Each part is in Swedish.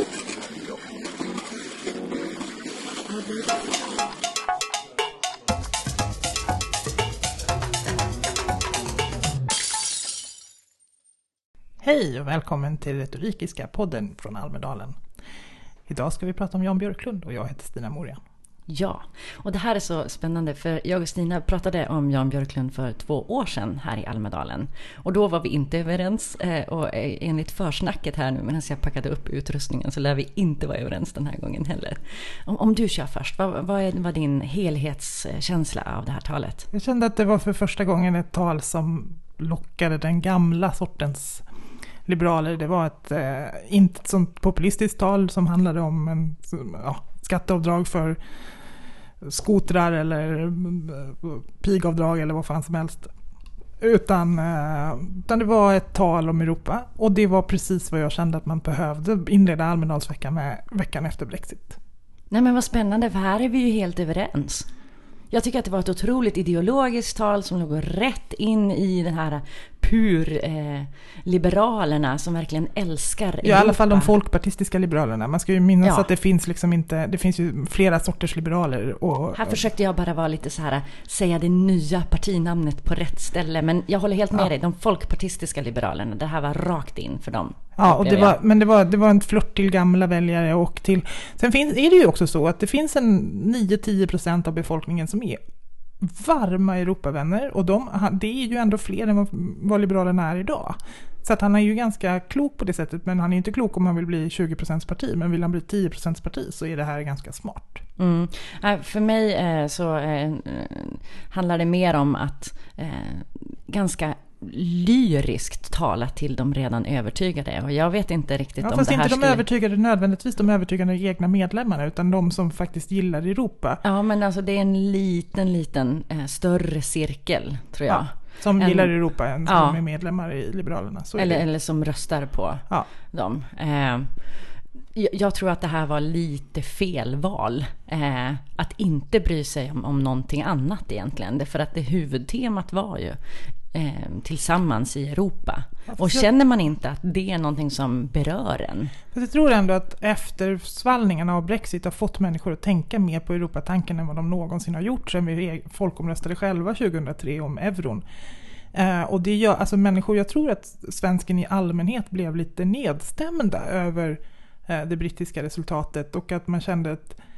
Hej och välkommen till Retorikiska podden från Almedalen. Idag ska vi prata om Jan Björklund och jag heter Stina Moria. Ja, och det här är så spännande för jag och Stina pratade om Jan Björklund för 2 år sedan här i Almedalen. Och då var vi inte överens och enligt försnacket här nu medan jag packade upp utrustningen så lär vi inte vara överens den här gången heller. Om du kör först, vad var din helhetskänsla av det här talet? Jag kände att det var för första gången ett tal som lockade den gamla sortens liberaler. Det var inte ett sånt populistiskt tal som handlade om skatteavdrag för skotrar eller pigavdrag eller vad fan som helst. Utan det var ett tal om Europa och det var precis vad jag kände att man behövde inleda Almedalsveckan med veckan efter Brexit. Nej men vad spännande, för här är vi ju helt överens. Jag tycker att det var ett otroligt ideologiskt tal som låg rätt in i den här liberalerna som verkligen älskar Europa. Ja, i alla fall de folkpartistiska liberalerna. Man ska ju minnas att det finns det finns ju flera sorters liberaler. Och här försökte jag bara vara lite så här, säga det nya partinamnet på rätt ställe. Men jag håller helt med dig, de folkpartistiska liberalerna, det här var rakt in för dem. Ja, och det var en flört till gamla väljare och till... Sen är det ju också så att det finns en 9-10% av befolkningen som är varma Europavänner och det är ju ändå fler än vad liberalerna är idag. Så att han är ju ganska klok på det sättet, men han är inte klok om han vill bli 20% parti, men vill han bli 10% parti så är det här ganska smart. För mig handlar det mer om att ganska lyriskt tala till de redan övertygade. Och jag vet inte riktigt om det här fast inte de övertygade nödvändigtvis, de övertygade egna medlemmarna, utan de som faktiskt gillar Europa. Ja, men alltså det är en liten större cirkel, tror jag. Ja, som gillar Europa än som är medlemmar i Liberalerna. Så eller som röstar på dem. Jag tror att det här var lite fel val. Att inte bry sig om någonting annat egentligen. För att det huvudtemat var ju tillsammans i Europa. Och känner man inte att det är någonting som berör en? Fast jag tror ändå att eftersvallningarna av Brexit har fått människor att tänka mer på Europatanken än vad de någonsin har gjort sen vi folkomröstade själva 2003 om euron. Och det gör, alltså människor, jag tror att svensken i allmänhet blev lite nedstämda över det brittiska resultatet och att man kände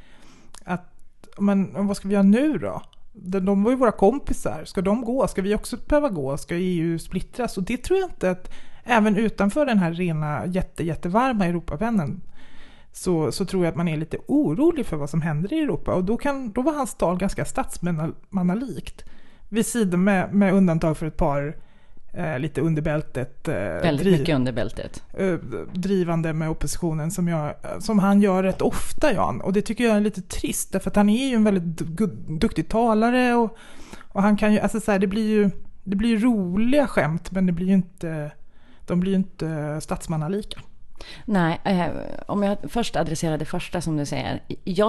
men vad ska vi göra nu då? De var ju våra kompisar. Ska de gå? Ska vi också behöva gå? Ska EU splittras? Och det tror jag inte att även utanför den här rena jättevarma Europavännen så tror jag att man är lite orolig för vad som händer i Europa. Och då var hans tal ganska statsmannalikt. Vid sidan med undantag för ett par lite underbältet. Väldigt mycket underbältet. Drivande med oppositionen som han gör rätt ofta, Jan. Och det tycker jag är lite trist, därför att han är ju en väldigt duktig talare och han kan ju, alltså så här, det blir ju roliga skämt, men de blir ju inte statsmannalika. Nej, om jag först adresserar det första som du säger.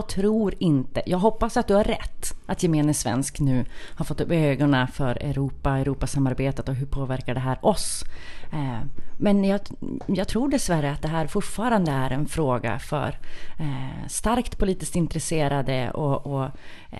Jag hoppas att du har rätt att gemene svensk nu har fått upp ögonen för Europasamarbetet och hur påverkar det här oss. Men jag tror dessvärre att det här fortfarande är en fråga för starkt politiskt intresserade och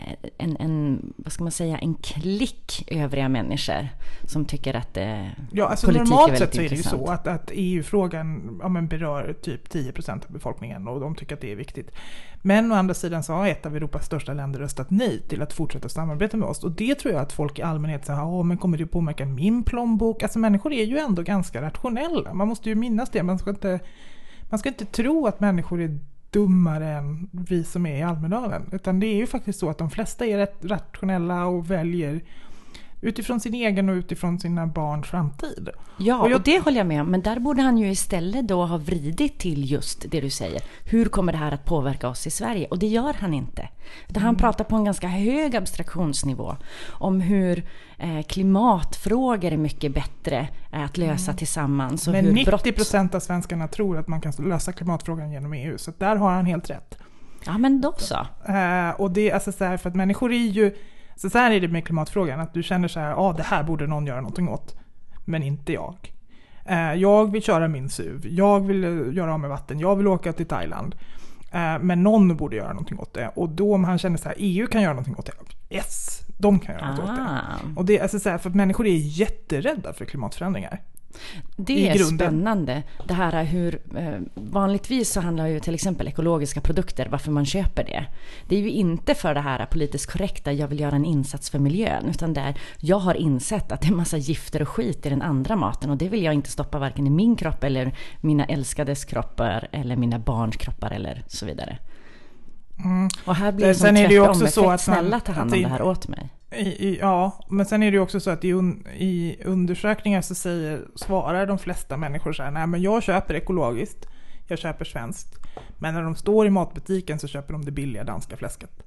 vad ska man säga, en klick övriga människor som tycker att politik normalt är väldigt sett så är det intressant. ju så att EU-frågan berör typ 10% av befolkningen och de tycker att det är viktigt. Men å andra sidan så har ett av Europas största länder röstat nej till att fortsätta samarbeta med oss. Och det tror jag att folk i allmänhet säger, men kommer det påverka min plånbok? Alltså människor är ju ändå ganska rationella. Man måste ju minnas det. Man ska inte tro att människor är dummare än vi som är i Almedalen. Utan det är ju faktiskt så att de flesta är rätt rationella och väljer utifrån sin egen och utifrån sina barns framtid. Ja, och det håller jag med om. Men där borde han ju istället då ha vridit till just det du säger. Hur kommer det här att påverka oss i Sverige? Och det gör han inte. Han pratar på en ganska hög abstraktionsnivå om hur klimatfrågor är mycket bättre att lösa tillsammans. Och men hur 90% av svenskarna tror att man kan lösa klimatfrågan genom EU. Så där har han helt rätt. Ja, men då så. Och det är alltså så här, för att människor är ju... Så här är det med klimatfrågan, att du känner så här, det här borde någon göra någonting åt, men inte jag. Jag vill köra min SUV. Jag vill göra av med vatten. Jag vill åka till Thailand. Men någon borde göra någonting åt det. Och då om han känner så här, EU kan göra någonting åt det. Yes, de kan göra något åt det. Och det är alltså så här, för att människor är jätterädda för klimatförändringar. Det är spännande. Det här hur vanligtvis så handlar ju till exempel ekologiska produkter, varför man köper det. Det är ju inte för det här politiskt korrekta, jag vill göra en insats för miljön, utan där jag har insett att det är en massa gifter och skit i den andra maten, och det vill jag inte stoppa varken i min kropp eller mina älskades kroppar eller mina barns kroppar eller så vidare. Och här blir det som tvärtom så att snälla ta hand om det här åt mig. Ja, men sen är det ju också så att i undersökningar så svarar de flesta människor så här, nej men jag köper ekologiskt, jag köper svenskt. Men när de står i matbutiken så köper de det billiga danska fläsket.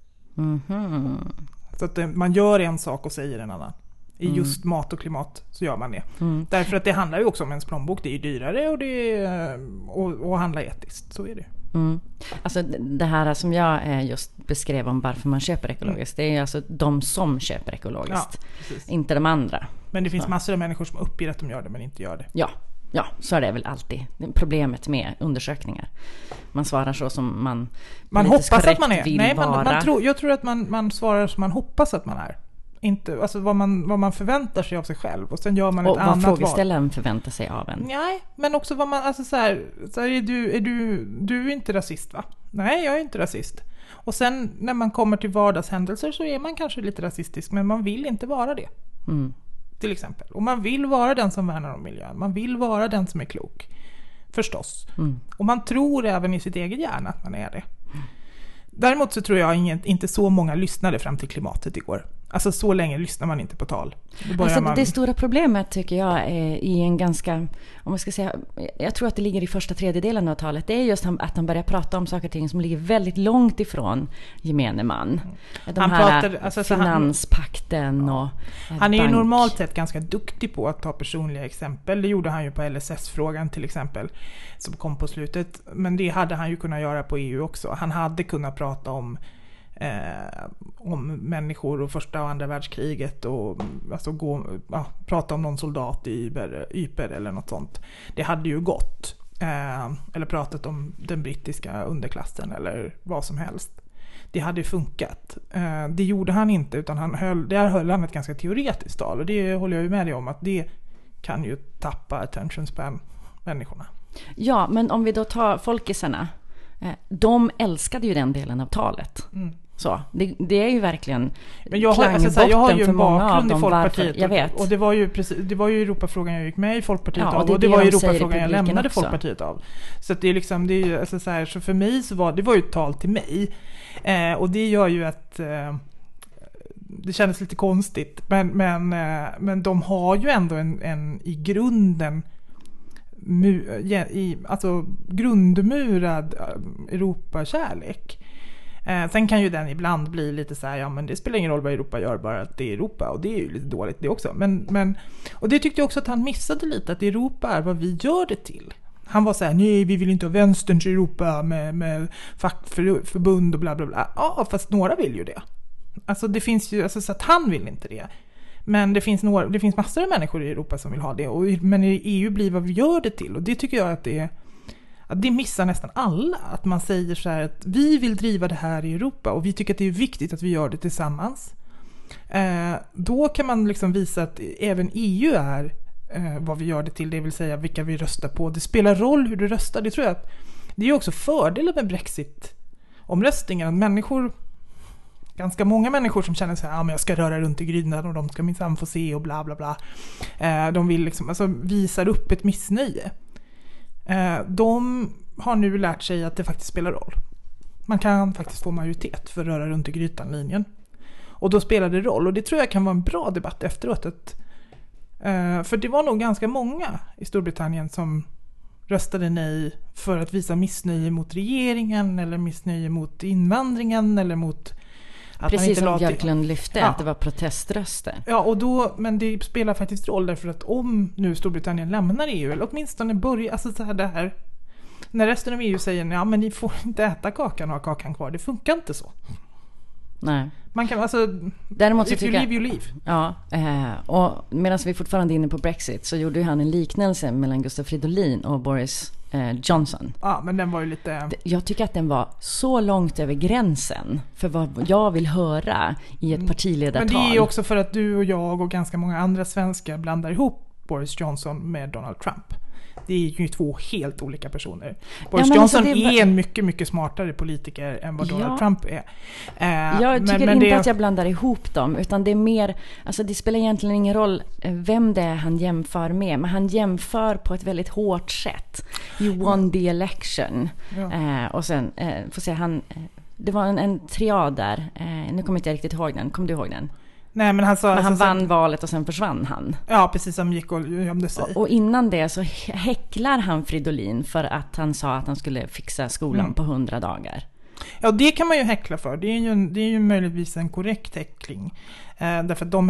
Så att man gör en sak och säger en annan. I just mat och klimat så gör man det. Därför att det handlar ju också om ens plånbok. Det är ju dyrare och det är, och handla etiskt, så är det. Alltså det här som jag just beskrev om varför man köper ekologiskt, det är alltså de som köper ekologiskt, inte de andra. Men det finns massor av människor som uppger att de gör det men inte gör det. Ja, så är det väl alltid problemet med undersökningar. Man svarar så som man hoppas att man är. Nej, jag tror att man svarar som man hoppas att man är. Inte, alltså vad man förväntar sig av sig själv, och sen gör man ett annat val. Och vad frågeställaren förväntar sig av en. Nej, men också vad man, alltså så här är du är inte rasist, va? Nej, jag är inte rasist. Och sen när man kommer till vardagshändelser så är man kanske lite rasistisk, men man vill inte vara det. Till exempel. Och man vill vara den som värnar om miljön. Man vill vara den som är klok. Förstås. Och man tror även i sitt eget hjärna att man är det. Däremot så tror jag inte så många lyssnade fram till klimatet igår. Alltså så länge lyssnar man inte på tal. Det stora problemet tycker jag är i en ganska, om man ska säga, jag tror att det ligger i första tredjedelen av talet. Det är just att han börjar prata om saker och ting som ligger väldigt långt ifrån gemene man. Han pratar, finanspakten och han är ju normalt sett ganska duktig på att ta personliga exempel. Det gjorde han ju på LSS-frågan till exempel, som kom på slutet. Men det hade han ju kunnat göra på EU också. Han hade kunnat prata om människor och första och andra världskriget och alltså prata om någon soldat i Yper eller något sånt. Det hade ju gått. Eller pratat om den brittiska underklassen eller vad som helst. Det hade funkat. Det gjorde han inte, utan där höll han ett ganska teoretiskt tal, och det håller jag ju med dig om att det kan ju tappa attention span människorna. Ja, men om vi då tar folkisarna, de älskade ju den delen av talet. Så, det är ju verkligen klangbotten för många av dem. Folkpartiet, jag vet. Och det var ju Europafrågan jag gick med i Folkpartiet av, och det var ju Europafrågan jag lämnade också Folkpartiet av. Så att det är liksom, det är ju, alltså så här, så för mig så var det ju ett tal till mig. Och det gör ju att det kändes lite konstigt, men de har ju ändå en i grunden alltså grundmurad Europakärlek. Sen kan ju den ibland bli lite så här, ja men det spelar ingen roll vad Europa gör, bara att det är Europa, och det är ju lite dåligt det också. Men och det tyckte jag också att han missade lite, att Europa är vad vi gör det till. Han var så här, nej vi vill inte ha vänsterns Europa med fackförbund och bla bla bla. Ja, fast några vill ju det. Alltså det finns ju, alltså så att han vill inte det. Men det finns massor av människor i Europa som vill ha det. Men i EU blir vad vi gör det till. Och det tycker jag att det missar nästan alla. Att man säger så här att vi vill driva det här i Europa. Och vi tycker att det är viktigt att vi gör det tillsammans. Då kan man liksom visa att även EU är vad vi gör det till. Det vill säga vilka vi röstar på. Det spelar roll hur du röstar. Det tror jag att det är också fördelen med Brexit-omröstningen. Att ganska många människor som känner så här, men jag ska röra runt i grynan och de ska minsann få se och bla bla bla. De vill liksom, alltså visar upp ett missnöje. De har nu lärt sig att det faktiskt spelar roll. Man kan faktiskt få majoritet för att röra runt i grytan-linjen. Och då spelar det roll. Och det tror jag kan vara en bra debatt efteråt. För det var nog ganska många i Storbritannien som röstade nej för att visa missnöje mot regeringen eller missnöje mot invandringen eller mot att precis man inte som Björklund lyfte, att det var proteströster. Ja, men det spelar faktiskt roll därför att om nu Storbritannien lämnar EU, eller åtminstone börjar, alltså så här det här, när resten av EU säger ja men ni får inte äta kakan och ha kakan kvar, det funkar inte så. Nej. Man kan alltså, däremot så if you live, you live. Ja, och medan vi fortfarande är inne på Brexit så gjorde han en liknelse mellan Gustaf Fridolin och Boris Johnson. Ja, men den var ju lite... Jag tycker att den var så långt över gränsen för vad jag vill höra i ett partiledartal. Men det är ju också för att du och jag och ganska många andra svenskar blandar ihop Boris Johnson med Donald Trump. Det är ju två helt olika personer. Boris Johnson är en mycket, mycket smartare politiker än vad Donald Trump är. Jag tycker inte att jag blandar ihop dem, utan det är mer, alltså det spelar egentligen ingen roll vem det är han jämför med, men han jämför på ett väldigt hårt sätt. You won the election. Och sen, får se, det var en triad där. Nu kommer inte jag riktigt ihåg den. Kommer du ihåg den? Nej, men han vann valet och sen försvann han. Ja, precis som gick och gömde sig. Och innan det så häcklar han Fridolin för att han sa att han skulle fixa skolan på 100 dagar. Ja, det kan man ju häckla för. Det är ju möjligtvis en korrekt häckling. Därför att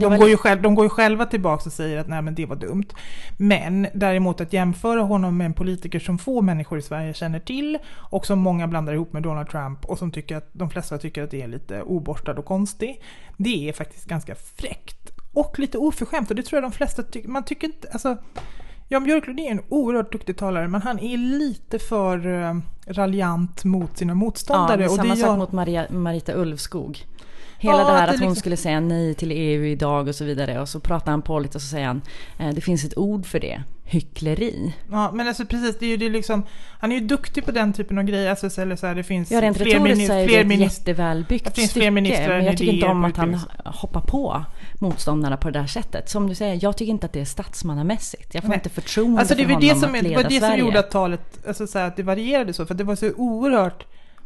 de går ju själva tillbaka och säger att nej, men det var dumt. Men däremot att jämföra honom med en politiker som få människor i Sverige känner till och som många blandar ihop med Donald Trump och som tycker att de flesta tycker att det är lite oborstad och konstig, det är faktiskt ganska fräckt och lite oförskämt, och det tror jag de flesta tycker. Man tycker inte, alltså Jan Björklund är en oerhört duktig talare, men han är lite för raljant mot sina motståndare. Ja, samma sak mot Marita Ulvskog. Hela det här att hon skulle säga nej till EU idag och så vidare. Och så pratar han på lite och så säger han, det finns ett ord för det. Hyckleri. Ja, men alltså precis, det är ju det liksom, han är ju duktig på den typen av grejer. Alltså, eller så här, det finns rent retoriskt så är det ett jättevälbyggt stycke. Men jag tycker inte om att han hoppar på motståndarna på det där sättet. Som du säger, jag tycker inte att det är statsmannamässigt. Jag får inte förtroende för honom att leda Sverige. Det var det som gjorde att talet, alltså så här, att det varierade så. För det var så oerhört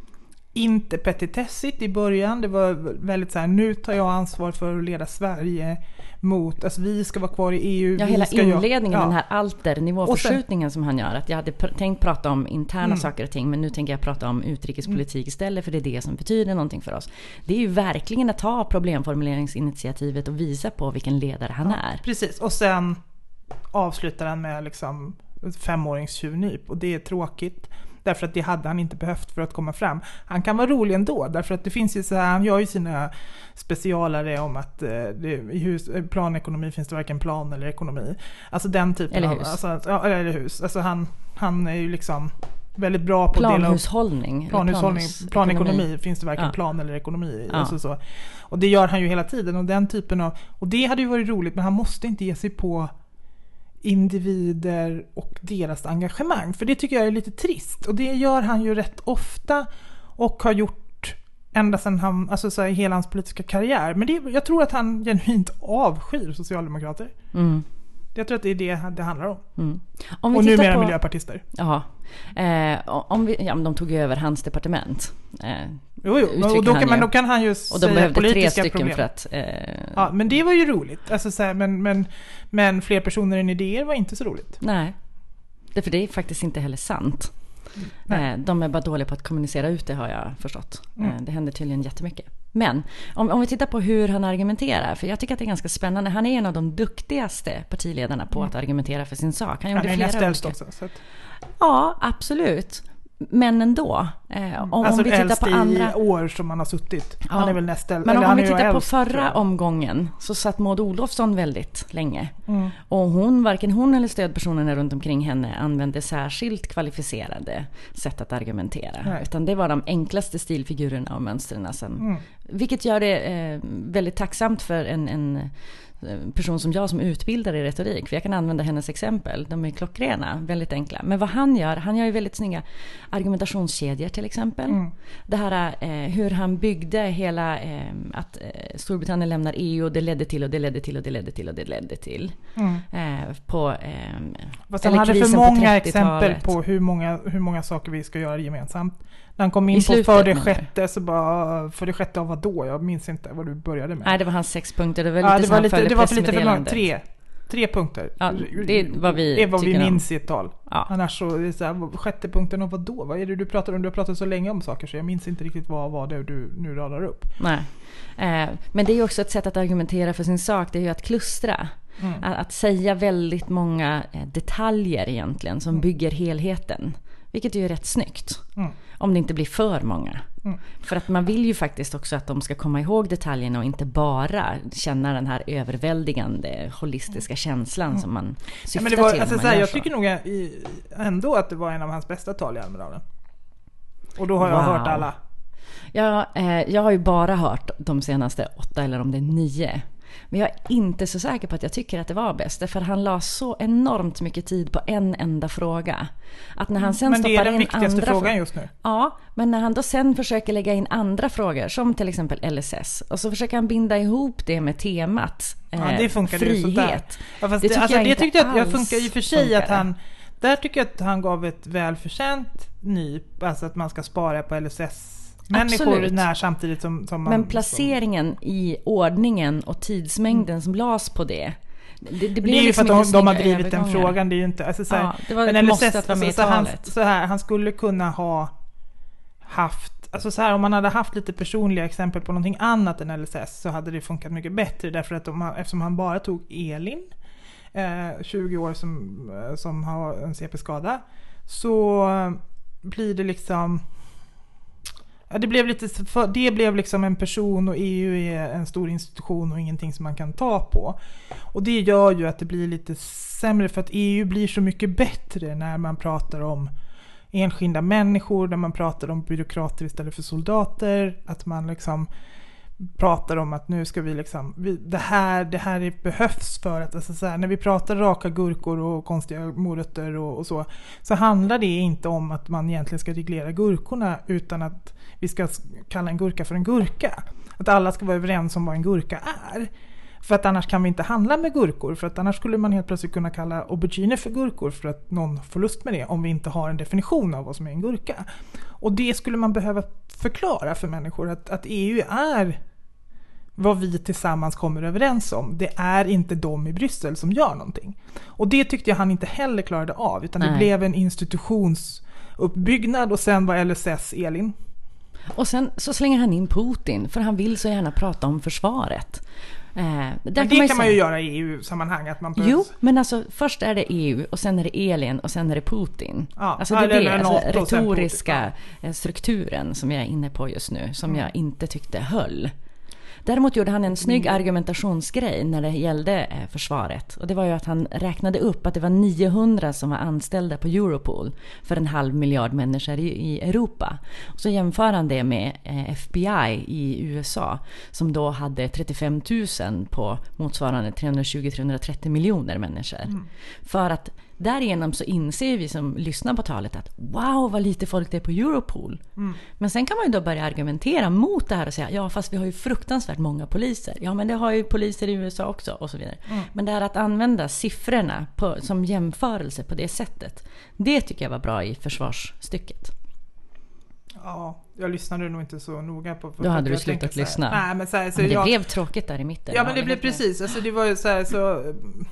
inte petitessigt i början. Det var väldigt så här, nu tar jag ansvar för att leda Sverige mot, alltså vi ska vara kvar i EU. Ja, hela inledningen, den här alternivåförskjutningen som han gör. Att jag hade tänkt prata om interna saker och ting, men nu tänker jag prata om utrikespolitik istället, för det är det som betyder någonting för oss. Det är ju verkligen att ta problemformuleringsinitiativet och visa på vilken ledare han är. Precis, och sen avslutar han med liksom 5-åringstjuvnyp, och det är tråkigt. Därför att det hade han inte behövt för att komma fram. Han kan vara rolig ändå, därför att det finns ju så här, han gör ju sina specialare om att i planekonomi finns det varken plan eller ekonomi. Alltså den typen eller av... hus. Alltså, eller hus. Alltså han är ju liksom väldigt bra på planhushållning. Planekonomi finns det varken plan eller ekonomi. Alltså så. Och det gör han ju hela tiden. Och den typen av... Och det hade ju varit roligt, men han måste inte ge sig på individer och deras engagemang, för det tycker jag är lite trist, och det gör han ju rätt ofta och har gjort ända sedan han, alltså så här, hela hans politiska karriär. Men jag tror att han genuint avskyr socialdemokrater. Jag tror att det är det handlar om. Om vi och numera miljöpartister. Ja. Men de tog ju över hans departement. Och då kan han ju säga, och de behövde politiska 3 stycken problem. för att... Ja, men det var ju roligt. Alltså, så här, men fler personer än idéer var inte så roligt. Nej, för det är faktiskt inte heller sant. De är bara dåliga på att kommunicera ut det, har jag förstått. Det händer tydligen jättemycket. Men om vi tittar på hur han argumenterar, för jag tycker att det är ganska spännande. Han är en av de duktigaste partiledarna på att argumentera för sin sak. Han är näst äldst också. Så att... Ja, absolut. Men ändå. Om vi tittar på andra år som han har suttit. Ja. Han är väl näst äldst. Men om vi tittar på förra omgången så satt Maud Olofsson väldigt länge. Och varken hon eller stödpersonerna runt omkring henne använde särskilt kvalificerade sätt att argumentera. Nej. Utan det var de enklaste stilfigurerna och mönstren sen. Vilket gör det väldigt tacksamt för en person som jag som utbildar i retorik, för jag kan använda hennes exempel, de är klockrena, väldigt enkla. Men vad han gör ju väldigt snygga argumentationskedjor till exempel. Det här hur han byggde hela att Storbritannien lämnar EU, och det ledde till och det ledde till och det ledde till och det ledde till på han hade för många exempel på hur många saker vi ska göra gemensamt. När han kom in på för det sjätte av vad då? Jag minns inte vad du började med. Nej, det var hans 6 punkter. Det var lite för långt. 3 punkter. Ja, det är vad vi minns i ett tal. Ja. Annars så är det så här, sjätte punkten och vad då? Vad är det du pratar om? Du har pratat så länge om saker så jag minns inte riktigt vad det är du nu radar upp. Nej. Men det är ju också ett sätt att argumentera för sin sak. Det är ju att klustra. Att säga väldigt många detaljer egentligen som bygger helheten. Vilket ju är rätt snyggt. Om det inte blir för många. För att man vill ju faktiskt också att de ska komma ihåg detaljerna och inte bara känna den här överväldigande holistiska känslan som man syftar men det var, till. alltså, jag tycker nog ändå att det var en av hans bästa tal i Almedalen. Och då har jag hört alla. Jag har ju bara hört de senaste 8 eller om det är 9. Men jag är inte så säker på att jag tycker att det var bäst. För han la så enormt mycket tid på en enda fråga. Att när han sen men det är den in viktigaste andra frågan just nu. Ja, men när han då sen försöker lägga in andra frågor, som till exempel LSS. Och så försöker han binda ihop det med temat det funkar frihet. Ja, fast det tyckte jag funkar i och för sig att han... Där tycker jag att han gav ett välförtjänt nyp. Alltså att man ska spara på LSS. Människor när samtidigt som man... Men placeringen i ordningen och tidsmängden som las på det blir det är ju liksom för att de har drivit den frågan. Det är ju inte... Alltså, så här, det var ett måste att vara med i talet. Han skulle kunna ha haft... Alltså så här, om man hade haft lite personliga exempel på någonting annat än LSS så hade det funkat mycket bättre. Därför att eftersom han bara tog Elin, 20 år som har en CP-skada, så blir det liksom... Ja, det blev liksom en person, och EU är en stor institution och ingenting som man kan ta på. Och det gör ju att det blir lite sämre, för att EU blir så mycket bättre när man pratar om enskilda människor, när man pratar om byråkrater istället för soldater, att man liksom pratar om att nu ska vi liksom det här behövs för att, alltså så här, när vi pratar raka gurkor och konstiga morötter och så handlar det inte om att man egentligen ska reglera gurkorna, utan att vi ska kalla en gurka för en gurka. Att alla ska vara överens om vad en gurka är. För att annars kan vi inte handla med gurkor, för att annars skulle man helt plötsligt kunna kalla aubergine för gurkor för att någon får lust med det, om vi inte har en definition av vad som är en gurka. Och det skulle man behöva förklara för människor, att EU är vad vi tillsammans kommer överens om. Det är inte de i Bryssel som gör någonting. Och det tyckte jag han inte heller klarade av, utan det blev en institutionsuppbyggnad, och sen var LSS Elin. Och sen så slänger han in Putin, för han vill så gärna prata om försvaret. Men det kan man ju göra i EU-sammanhang. Jo, men alltså först är det EU och sen är det Elin och sen är det Putin. Alltså det är alltså retoriska strukturen som jag är inne på just nu, som jag inte tyckte höll. Däremot gjorde han en snygg argumentationsgrej när det gällde försvaret. Och det var ju att han räknade upp att det var 900 som var anställda på Europol för 500 miljoner människor i Europa. Och så jämför han det med FBI i USA, som då hade 35 000 på motsvarande 320-330 miljoner människor. För att därigenom så inser vi som lyssnar på talet att wow, vad lite folk det är på Europol. Men sen kan man ju då börja argumentera mot det här och säga, ja fast vi har ju fruktansvärt många poliser. Ja, men det har ju poliser i USA också och så vidare. Men det här att använda siffrorna som jämförelse på det sättet, det tycker jag var bra i försvarsstycket. Ja, jag lyssnade nog inte så noga på... Då hade du slutat lyssna. Nej, men det blev tråkigt där i mitten. Ja, men det blev precis. Alltså det var ju så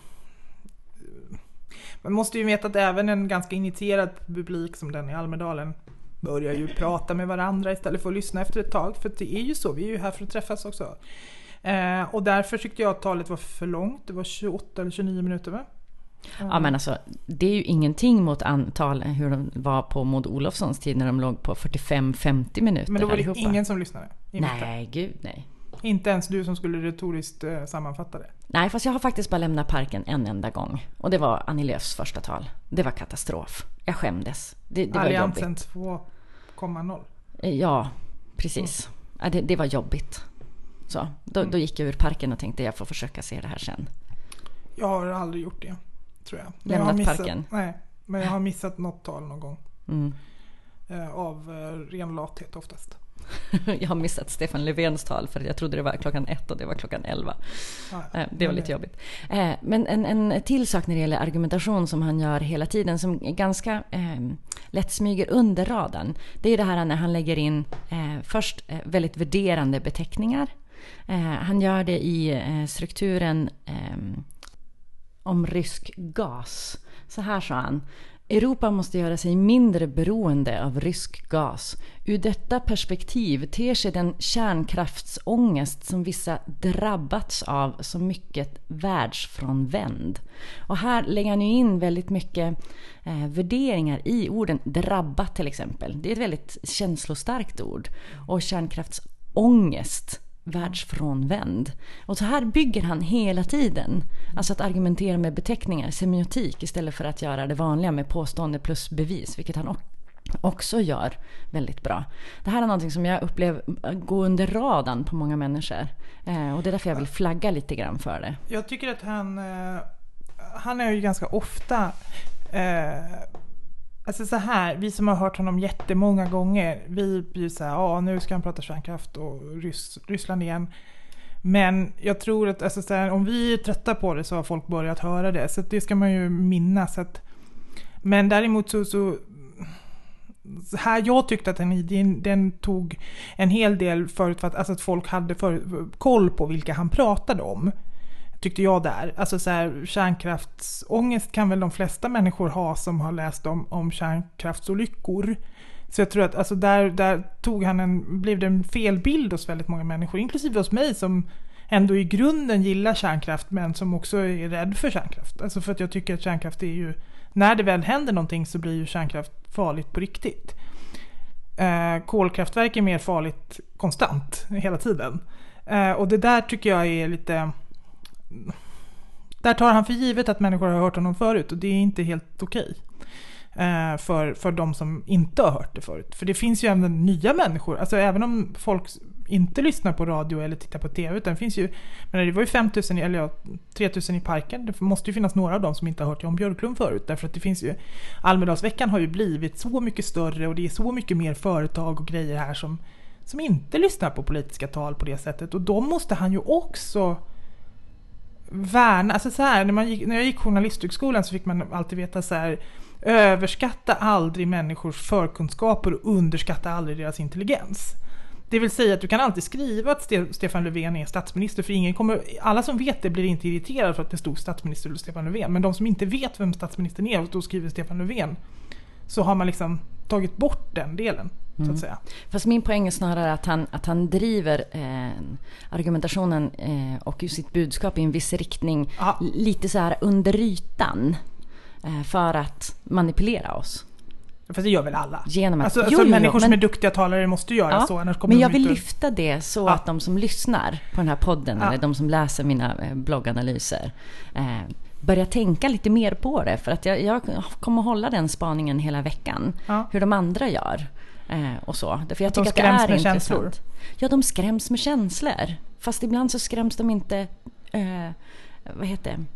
man måste ju veta att även en ganska initierad publik som den i Almedalen börjar ju prata med varandra istället för att lyssna efter ett tag. För det är ju så, vi är ju här för att träffas också. Och därför tyckte jag att talet var för långt. Det var 28 eller 29 minuter, va? Ja, men alltså, det är ju ingenting mot antal hur de var på Maud Olofssons tid när de låg på 45-50 minuter. Men då var det ingen som lyssnade? Nej, gud nej. Inte ens du som skulle retoriskt sammanfatta det? Nej, fast jag har faktiskt bara lämnat parken en enda gång. Och det var Annie Lööfs första tal. Det var katastrof. Jag skämdes. Det var jobbigt. Alliansen 2,0. Ja, precis. Ja, det var jobbigt. Så, då gick jag ur parken och tänkte jag får försöka se det här sen. Jag har aldrig gjort det, tror jag. Lämnat parken? Nej, men jag har missat något tal någon gång. Av ren lathet oftast. Jag har missat Stefan Löfvens tal för jag trodde det var 1:00 och det var 11:00. Det var lite jobbigt. Men en till sak när det gäller argumentation som han gör hela tiden, som ganska lätt smyger under radarn, det är det här när han lägger in först väldigt värderande beteckningar. Han gör det i strukturen om rysk gas. Så här sa han: Europa måste göra sig mindre beroende av rysk gas. Ur detta perspektiv ter sig den kärnkraftsångest som vissa drabbats av så mycket världsfrånvänd. Och här lägger han ju in väldigt mycket värderingar i orden drabbat till exempel. Det är ett väldigt känslostarkt ord. Och kärnkraftsångest, världsfrånvänd. Och så här bygger han hela tiden. Alltså att argumentera med beteckningar, semiotik, istället för att göra det vanliga med påstående plus bevis, vilket han också gör väldigt bra. Det här är någonting som jag upplever gå under radarn på många människor. Och det är därför jag vill flagga lite grann för det. Jag tycker att han är ju ganska ofta alltså så här, vi som har hört honom jättemånga gånger, vi blir så här, nu ska han prata kärnkraft och Ryssland igen. Men jag tror att alltså så här, om vi är trötta på det så har folk börjat höra det, så det ska man ju minnas. Men däremot så här, jag tyckte att den tog en hel del förut för att folk hade koll på vilka han pratade om. Tyckte jag där. Alltså så här, kärnkraftsångest kan väl de flesta människor ha som har läst om kärnkraftsolyckor. Så jag tror att alltså där blev det en felbild hos väldigt många människor, inklusive hos mig som ändå i grunden gillar kärnkraft men som också är rädd för kärnkraft. Alltså för att jag tycker att kärnkraft är ju, när det väl händer någonting så blir ju kärnkraft farligt på riktigt. Kolkraftverk är mer farligt konstant hela tiden. Och det där tycker jag är lite... Där tar han för givet att människor har hört honom förut, och det är inte helt okej för de som inte har hört det förut. För det finns ju även nya människor, alltså även om folk inte lyssnar på radio eller tittar på tv, utan det finns ju, men det var ju 5000 eller 3000 i parken, det måste ju finnas några av dem som inte har hört Jan Björklund förut, därför att det finns ju, Almedalsveckan har ju blivit så mycket större och det är så mycket mer företag och grejer här som inte lyssnar på politiska tal på det sättet, och då måste han ju också värna, alltså så här, när jag gick journalisthögskolan så fick man alltid veta så här: överskatta aldrig människors förkunskaper och underskatta aldrig deras intelligens. Det vill säga att du kan alltid skriva att Stefan Löfven är statsminister, för alla som vet det blir inte irriterade för att det stod statsminister eller Stefan Löfven, men de som inte vet vem statsministern är och då skriver Stefan Löfven, så har man liksom tagit bort den delen. Så att säga. Fast min poäng är snarare att han driver argumentationen och sitt budskap i en viss riktning, lite så här under ytan, för att manipulera oss. Fast det gör väl alla. Genom att, alltså människor som är duktiga talare måste göra så. Annars kommer men jag vill lyfta det så att de som lyssnar på den här podden eller de som läser mina blogganalyser börja tänka lite mer på det. För att jag kommer hålla den spaningen hela veckan. Hur de andra gör. Och så. För jag tycker att det är intressant. Känslor. Ja, de skräms med känslor. Fast ibland så skräms de inte... vad heter det?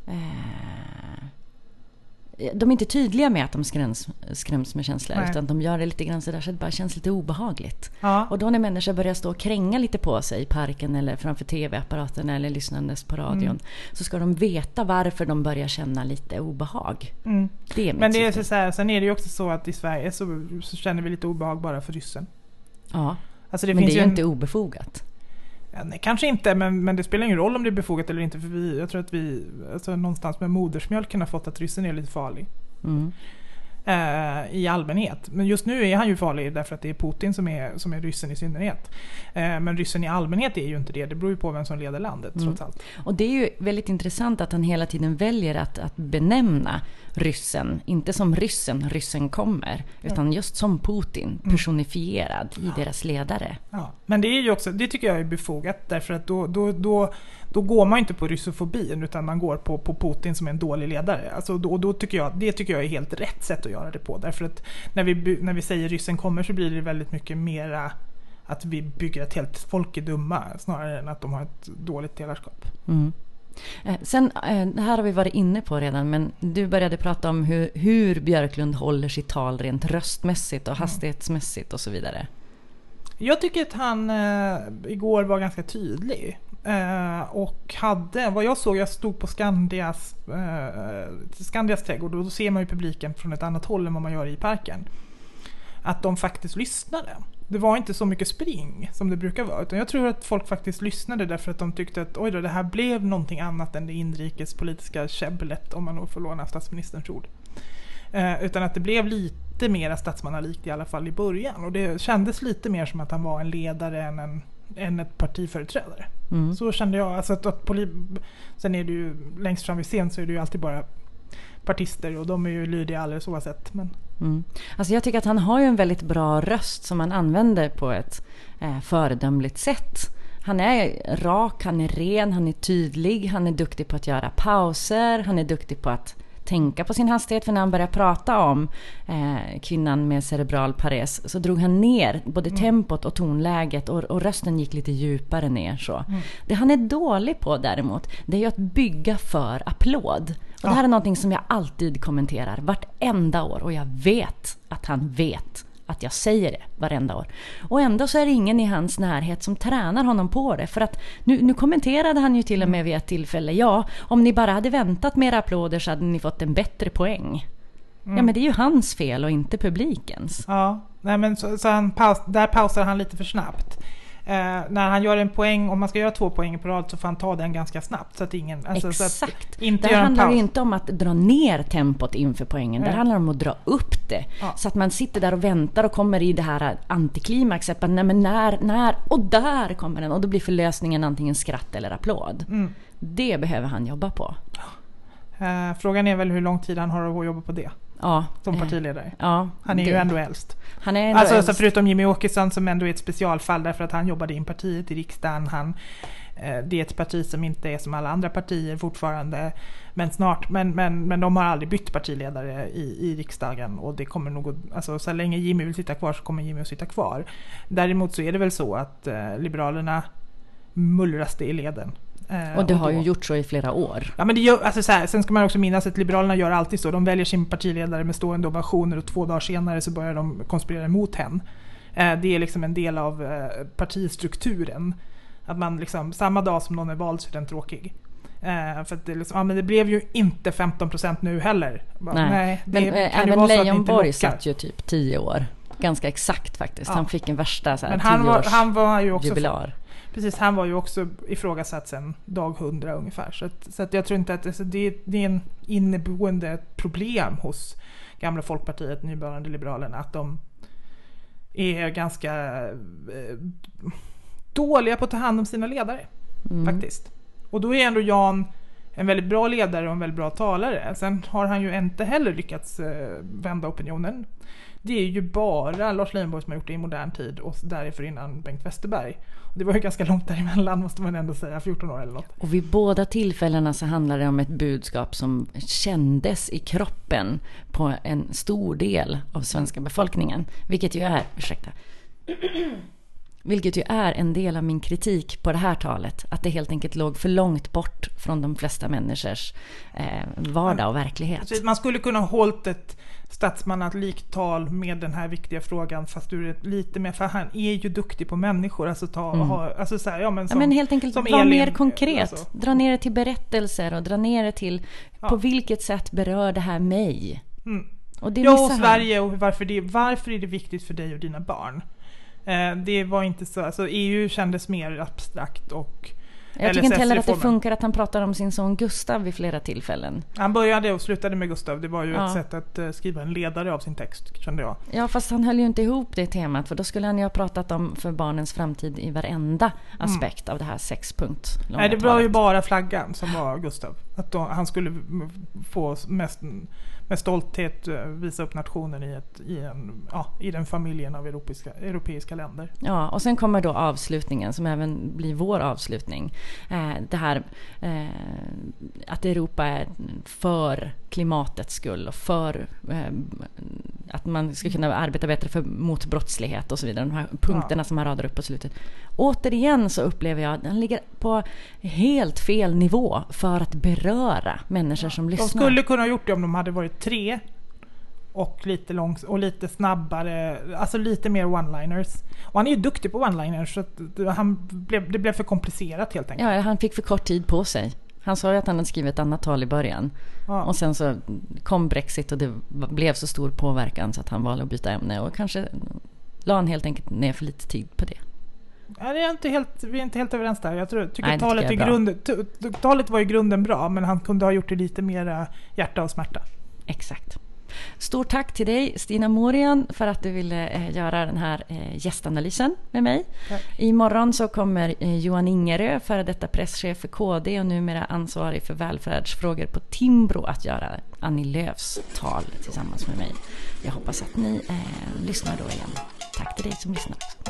De är inte tydliga med att de skräms med känslor. Nej. Utan de gör det lite grann så där så det bara känns lite obehagligt. Och då när människor börjar stå och kränga lite på sig i parken eller framför tv-apparaten eller lyssnandes på radion, så ska de veta varför de börjar känna lite obehag. Det är men det är så här, sen är det ju också så att i Sverige så känner vi lite obehag bara för ryssen. Ja, alltså men det är ju inte obefogat. Ja, nej, kanske inte, men det spelar ingen roll om det är befogat eller inte, för jag tror att vi alltså, någonstans med modersmjölken har fått att ryssen är lite farlig i allmänhet. Men just nu är han ju farlig därför att det är Putin som är ryssen i synnerhet. Men ryssen i allmänhet är ju inte det. Det beror ju på vem som leder landet trots allt. Och det är ju väldigt intressant att han hela tiden väljer att benämna ryssen, inte som ryssen kommer, utan just som Putin, personifierad i deras ledare. Ja. Men det är ju också, det tycker jag är befogat, därför att då går man inte på ryssofobin, utan man går på Putin som en dålig ledare. Alltså då tycker jag är helt rätt sätt att göra det på, därför att när vi säger ryssen kommer så blir det väldigt mycket mera att vi bygger ett helt folk är dumma snarare än att de har ett dåligt ledarskap. Sen, det här har vi varit inne på redan, men du började prata om hur Björklund håller sitt tal rent röstmässigt och hastighetsmässigt och så vidare. Jag tycker att han igår var ganska tydlig och hade, vad jag stod på Skandias trädgård, och då ser man ju publiken från ett annat håll än vad man gör i parken, att de faktiskt lyssnade. Det var inte så mycket spring som det brukar vara, utan jag tror att folk faktiskt lyssnade därför att de tyckte att oj då, det här blev någonting annat än det inrikespolitiska käbblet, om man nog får låna statsministerns ord. Utan att det blev lite mer statsmannalikt i alla fall i början. Och det kändes lite mer som att han var en ledare än ett partiföreträdare. Så kände jag. Alltså sen är det ju längst fram vid scen så är det ju alltid bara partister och de är ju lydiga alldeles oavsett. Men... Alltså jag tycker att han har ju en väldigt bra röst som han använder på ett föredömligt sätt. Han är rak, han är ren, han är tydlig, han är duktig på att göra pauser, han är duktig på att tänka på sin hastighet. För när han började prata om kvinnan med cerebral pares så drog han ner både tempot och tonläget och rösten gick lite djupare ner. Så. Det han är dålig på däremot, det är ju att bygga för applåd. Och det här är någonting som jag alltid kommenterar vartenda år. Och jag vet att han vet att jag säger det varenda år. Och ändå så är det ingen i hans närhet som tränar honom på det. För att nu kommenterade han ju till och med vid ett tillfälle. Ja, om ni bara hade väntat med era applåder så hade ni fått en bättre poäng. Ja, men det är ju hans fel och inte publikens. Ja, nej men så där pausar han lite för snabbt. När han gör en poäng, om man ska göra 2 poäng på rad så får han ta den ganska snabbt så att ingen... Alltså, exakt. Så att inte det handlar ju inte om att dra ner tempot inför poängen. Det handlar om att dra upp det. Ja. Så att man sitter där och väntar och kommer i det här antiklimaxet. Nej, men när och där kommer den. Och då blir förlösningen antingen skratt eller applåd. Det behöver han jobba på. Frågan är väl hur lång tid han har att jobba på det. Ja, som partiledare. Ja, han är ju ändå äldst. Han är ändå äldst. Förutom Jimmy Åkesson som ändå är ett specialfall därför att han jobbade i partiet i riksdagen. Det är ett parti som inte är som alla andra partier fortfarande. Men snart. Men de har aldrig bytt partiledare i riksdagen. Och det kommer nog alltså, så länge Jimmy vill sitta kvar så kommer Jimmy att sitta kvar. Däremot så är det väl så att Liberalerna mullras det i leden. Och det har ju gjort så i flera år. Ja, men det gör, alltså så här, sen ska man också minnas att Liberalerna gör alltid så. De väljer sin partiledare med stående ovationer och 2 dagar senare så börjar de konspirera emot henne. Det är liksom en del av partistrukturen. Att man liksom, samma dag som någon är vald så är den tråkig. För att det, liksom, men det blev ju inte 15% nu heller. Nej, men även Leijonborg satt ju typ 10 år. Ganska exakt faktiskt. Ja. Han fick en värsta så här, men han var ju också jubilar. Precis, han var ju också ifrågasatt sen dag 100 ungefär. Så att jag tror inte att det är en inneboende problem hos gamla Folkpartiet, nuvarande Liberalerna, att de är ganska dåliga på att ta hand om sina ledare, faktiskt. Och då är ändå Jan en väldigt bra ledare och en väldigt bra talare. Sen har han ju inte heller lyckats vända opinionen. Det är ju bara Lars Leijonborg som har gjort det i modern tid och därför innan Bengt Westerberg. Det var ju ganska långt däremellan måste man ändå säga, 14 år eller något. Och vid båda tillfällena så handlar det om ett budskap som kändes i kroppen på en stor del av svenska befolkningen. Vilket ju är en del av min kritik på det här talet. Att det helt enkelt låg för långt bort från de flesta människors vardag och verklighet. Man skulle kunna ha hållit ett statsmannalikt tal med den här viktiga frågan fast ur ett lite mer, för han är ju duktig på människor, alltså alltså så här, ja men som, men helt enkelt som dra Elin, ner konkret, alltså. Dra ner det till berättelser och dra ner det till på vilket sätt berör det här mig. Och det och Sverige och varför är det viktigt för dig och dina barn? Det var inte så, alltså EU kändes mer abstrakt och jag tycker inte heller att det funkar att han pratar om sin son Gustav vid flera tillfällen. Han började och slutade med Gustav. Det var ju ett sätt att skriva en ledare av sin text, kände jag. Ja, fast han höll ju inte ihop det temat. För då skulle han ju ha pratat om för barnens framtid i varenda aspekt av det här 6-punkt. Nej, det var ju bara flaggan som var Gustav. Att han skulle få med stolthet visa upp nationen i den familjen av europeiska länder. Ja, och sen kommer då avslutningen som även blir vår avslutning. Det här att Europa är för klimatets skull och för att man ska kunna arbeta bättre mot brottslighet och så vidare. De här punkterna som man radar upp på slutet. Återigen så upplever jag att den ligger på helt fel nivå för att beröra människor som lyssnar. De skulle kunna ha gjort det om de hade varit 3 och lite och lite snabbare, alltså lite mer one-liners. Och han är ju duktig på one-liners så att det blev för komplicerat helt enkelt. Ja, han fick för kort tid på sig. Han sa ju att han hade skrivit ett annat tal i början. Ja. Och sen så kom Brexit och det blev så stor påverkan så att han valde att byta ämne. Och kanske la han helt enkelt ner för lite tid på det. Ja, vi är inte helt överens där. Jag tycker att talet var i grunden bra, men han kunde ha gjort det lite mer hjärta och smärta. Exakt. Stort tack till dig, Stina Morian, för att du ville göra den här gästanalysen med mig. Tack. Imorgon så kommer Johan Ingerö, före detta presschef för KD och numera ansvarig för välfärdsfrågor på Timbro, att göra Annie Lööfs tal tillsammans med mig. Jag hoppas att ni lyssnar då igen. Tack till dig som lyssnar.